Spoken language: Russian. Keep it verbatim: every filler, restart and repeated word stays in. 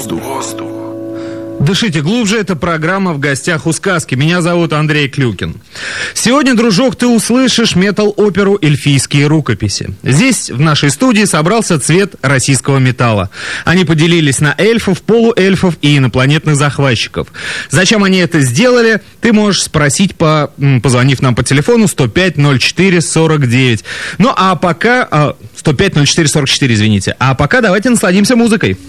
Воздух. Дышите глубже, это программа «В гостях у сказки». Меня зовут Андрей Клюкин. Сегодня, дружок, ты услышишь метал-оперу «Эльфийские рукописи». Здесь, в нашей студии, собрался цвет российского металла. Они поделились на эльфов, полуэльфов и инопланетных захватчиков. Зачем они это сделали, ты можешь спросить, по, позвонив нам по телефону сто пять ноль четыре сорок девять. Ну, а пока... сто пять ноль четыре сорок четыре, извините. А пока давайте насладимся музыкой.